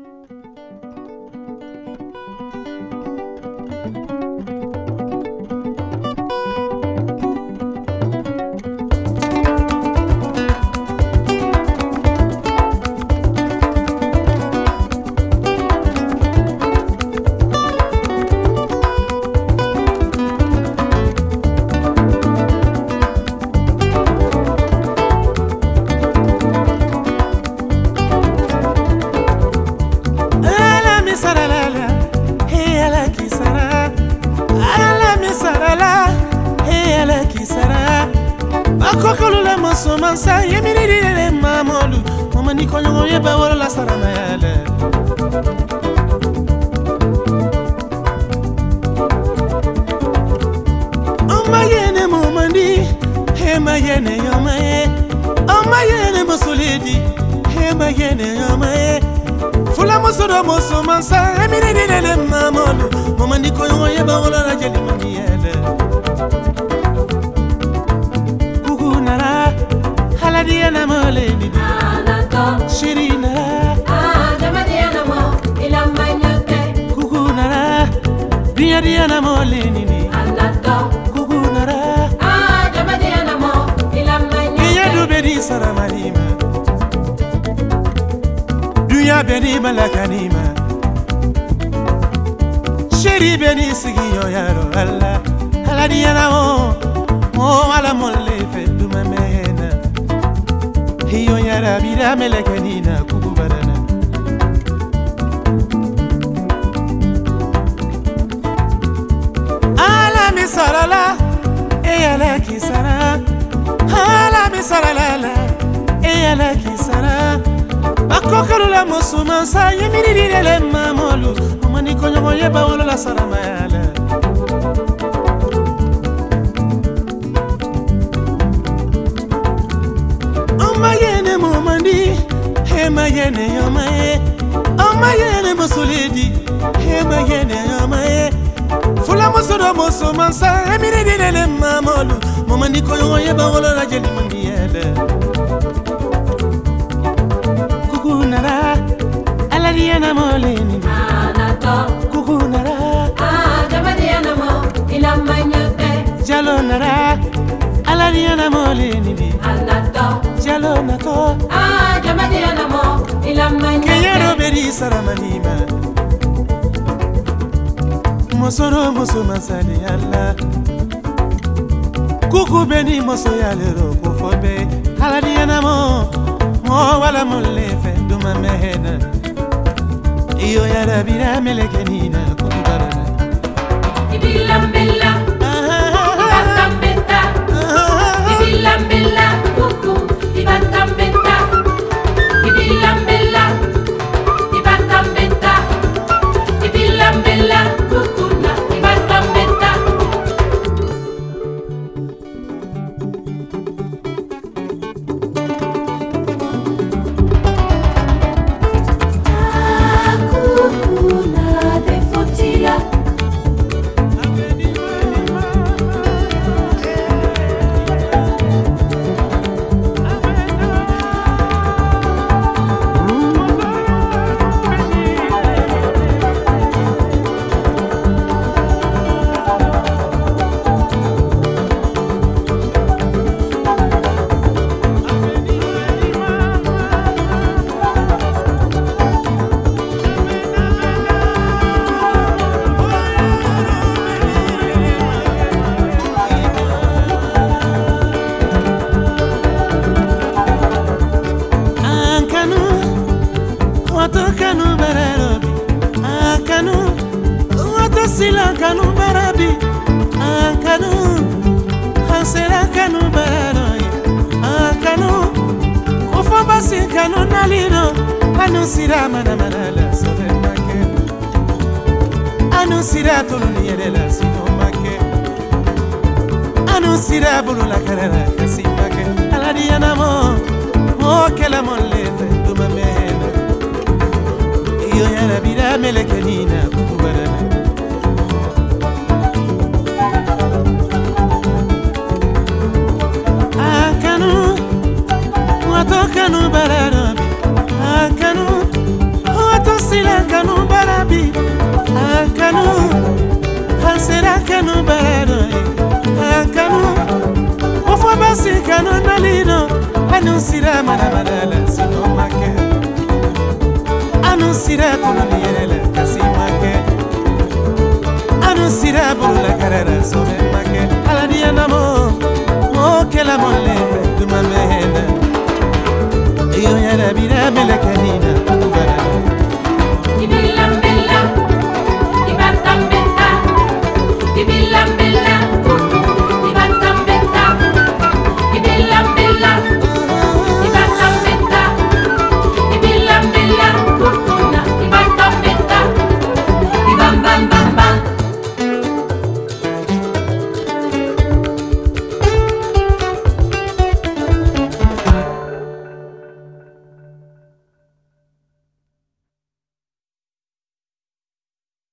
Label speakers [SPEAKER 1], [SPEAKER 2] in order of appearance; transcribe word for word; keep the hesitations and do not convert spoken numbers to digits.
[SPEAKER 1] Mansa yemiri dile mamolu mama ni konyo ye ba wala la sarama yale Oma yene momandi hema yene yomae Oma yene mosolidi hema yene yomae Fula mosodo moso mansa yemiri dile mamolu mama ni konyo ye ba wala la jeli mami yale Diana moleni
[SPEAKER 2] Anato
[SPEAKER 1] Shirina
[SPEAKER 2] Ah jama Diana mo ilamanyate
[SPEAKER 1] Kukunara Dia Diana moleni ni
[SPEAKER 2] Anato
[SPEAKER 1] Kukunara
[SPEAKER 2] Ah jama Diana mo ilamanyate
[SPEAKER 1] Dia do bedi saramanima Duya bedi malakanima Shiri bedi sigiyo yaro Allah Ala Diana mo Mo ala molle feddu mamena Hiyo yara bida melekanina kukubarana Ala mi sarala Eyala kisara Ala mi sarala Eyala kisara Bakokalu la musumansa Yemiri dile mamolu Omani konyo moye bawolo la sarama yala Oma yene momandi hema yene yomae Oma yene mosolidi hema yene yomae Fula mosodo moso mansa emiri dile mamolu momandi koyo ye ba wala la jeli mami yele Kukunara ala diana moleni
[SPEAKER 2] Anato
[SPEAKER 1] Kukunara
[SPEAKER 2] Ah jama Diana mo ilamanyate
[SPEAKER 1] Jalonara ala diana moleni
[SPEAKER 2] Anato
[SPEAKER 1] Jalo nato
[SPEAKER 2] Ah jama Diana mo ilamanyate
[SPEAKER 1] Keyero beri saramanima Mosoro moso masali Allah Kuku beni moso yalero kufobe Ala diana mo Mo wala mulle fendu mamehena Iyo ya rabira melekenina kukubarana
[SPEAKER 2] Ibilam bella Ibatam betta Ibilam bella Kuku Ibatam betta Ibilam bella Ibatam betta Ibilam bella Kuku na Ibatam betta Kuku na defotila
[SPEAKER 1] Kanu barabi, akanu, wata sila kanu barabi, akanu, hansela kanu barabi, akanu, ofa basi kanu nalino, anu sira mana mana la sobe make, anu sira tolu ni yere la sino make, anu sira bulu la karela kasi make, ala diana mo, mo kela molle fe duma mena. Yo ya la vida melekenina kukubarana Akanu Wato kanu bararabi Akanu Wato sila kanu nalino anusira manamanala sino make anusira tuluni yerele kasi make anusira burula karara sobe make aladiya namo mo kela molle fe duma mehena iyo yara bira melekanina